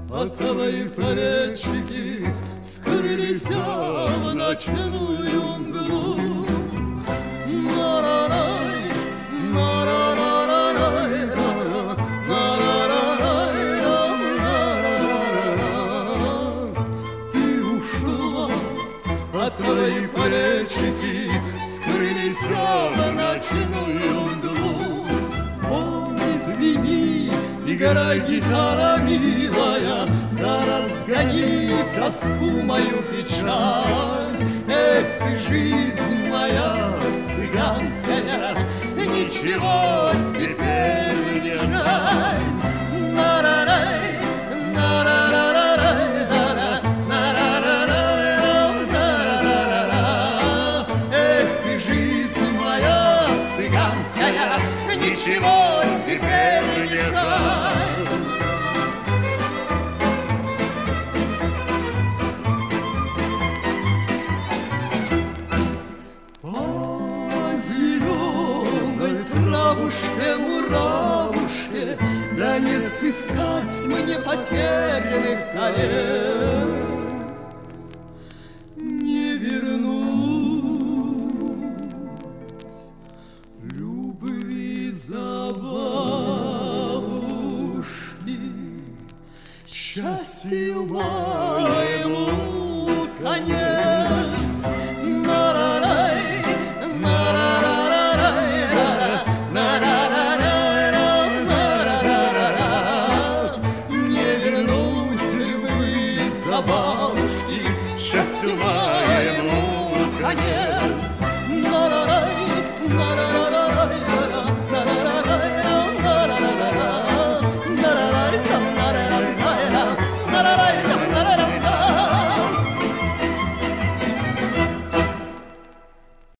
а твои плечики скрылись в ночную мглу. Ты ушла, а твои плечики скрылись в ночную мглу. О, извини, играй, гитара милая, да разгони тоску мою печаль. Эх ты, жизнь моя цыганская, ничего теперь не жаль. На-ра-рай, на-ра-ра-рай, на-ра-ра-рай. Эх ты, жизнь моя цыганская, ничего теперь не жаль. Муравушке, да не сыскать мне потерянных колец. Не вернусь любви забавушки, счастью моему конец. На-ра-рай, на-ра-ра-рай, бабушки, счастью моему конец. На-ра-рай, на-ра-рай.